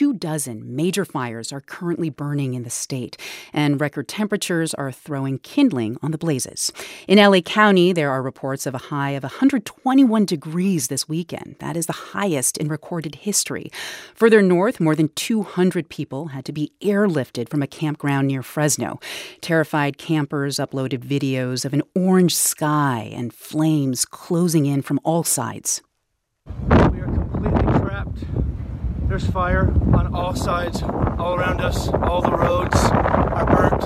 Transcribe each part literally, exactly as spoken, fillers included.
two dozen major fires are currently burning in the state, and record temperatures are throwing kindling on the blazes. In L A County, there are reports of a high of one hundred twenty-one degrees this weekend. That is the highest in recorded history. Further north, more than two hundred people had to be airlifted from a campground near Fresno. Terrified campers uploaded videos of an orange sky and flames closing in from all sides. We are completely trapped. There's fire on all sides, all around us. All the roads are burnt.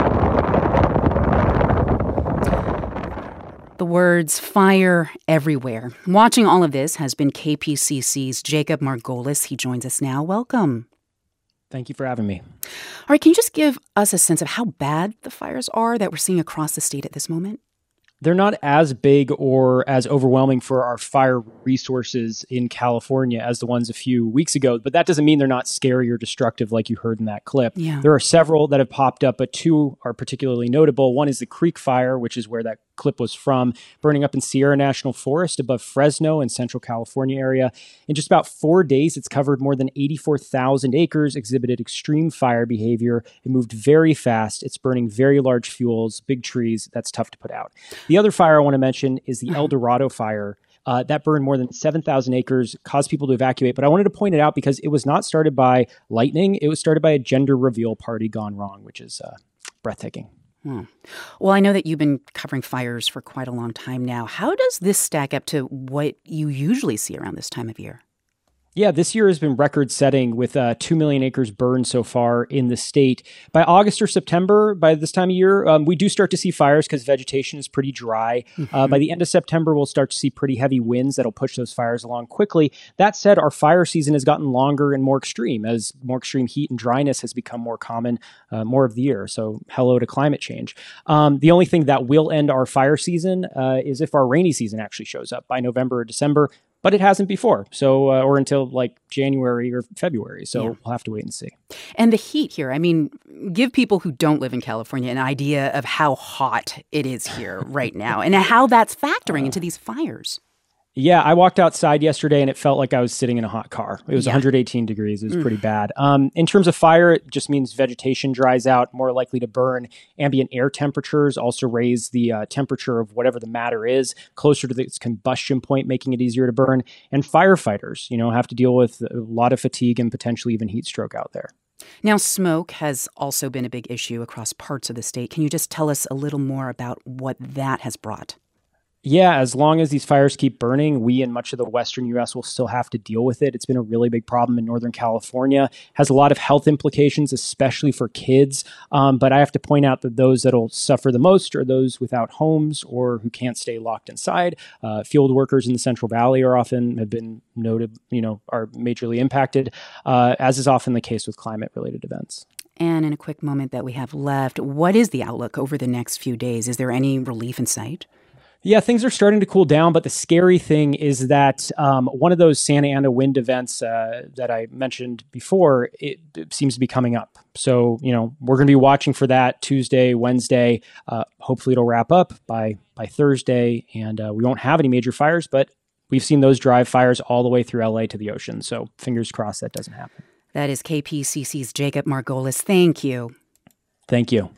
The words "fire everywhere." Watching all of this has been K P C C's Jacob Margolis. He joins us now. Welcome. Thank you for having me. All right, can you just give us a sense of how bad the fires are that we're seeing across the state at this moment? They're not as big or as overwhelming for our fire resources in California as the ones a few weeks ago, but that doesn't mean they're not scary or destructive like you heard in that clip. Yeah. There are several that have popped up, but two are particularly notable. One is the Creek Fire, which is where that clip was from, burning up in Sierra National Forest above Fresno in Central California area. In just about four days, it's covered more than eighty-four thousand acres, exhibited extreme fire behavior. It moved very fast. It's burning very large fuels, big trees. That's tough to put out. The other fire I want to mention is the El Dorado fire. Uh, that burned more than seven thousand acres, caused people to evacuate. But I wanted to point it out because it was not started by lightning. It was started by a gender reveal party gone wrong, which is uh, breathtaking. Hmm. Well, I know that you've been covering fires for quite a long time now. How does this stack up to what you usually see around this time of year? Yeah, this year has been record-setting with uh, two million acres burned so far in the state. By August or September, by this time of year, um, we do start to see fires because vegetation is pretty dry. Mm-hmm. Uh, by the end of September, we'll start to see pretty heavy winds that'll push those fires along quickly. That said, our fire season has gotten longer and more extreme as more extreme heat and dryness has become more common uh, more of the year. So hello to climate change. Um, the only thing that will end our fire season uh, is if our rainy season actually shows up by November or December. But it hasn't before, so uh, or until like January or February. So yeah. We'll have to wait and see. And the heat here, I mean, give people who don't live in California an idea of how hot it is here right now and how that's factoring uh, into these fires. Yeah, I walked outside yesterday and it felt like I was sitting in a hot car. It was yeah. one hundred eighteen degrees. It was mm. pretty bad. Um, in terms of fire, it just means vegetation dries out, more likely to burn. Ambient air temperatures also raise the uh, temperature of whatever the matter is closer to its combustion point, making it easier to burn. And firefighters, you know, have to deal with a lot of fatigue and potentially even heat stroke out there. Now, smoke has also been a big issue across parts of the state. Can you just tell us a little more about what that has brought? Yeah, as long as these fires keep burning, we in much of the western U S will still have to deal with it. It's been a really big problem in Northern California. Has a lot of health implications, especially for kids. Um, but I have to point out that those that'll suffer the most are those without homes or who can't stay locked inside. Uh, field workers in the Central Valley are often have been noted, you know, are majorly impacted, uh, as is often the case with climate-related events. And in a quick moment that we have left, what is the outlook over the next few days? Is there any relief in sight? Yeah, things are starting to cool down, but the scary thing is that um, one of those Santa Ana wind events uh, that I mentioned before, it, it seems to be coming up. So, you know, we're going to be watching for that Tuesday, Wednesday. Uh, hopefully it'll wrap up by by Thursday, and uh, we won't have any major fires, but we've seen those drive fires all the way through L A to the ocean. So fingers crossed that doesn't happen. That is K P C C's Jacob Margolis. Thank you. Thank you.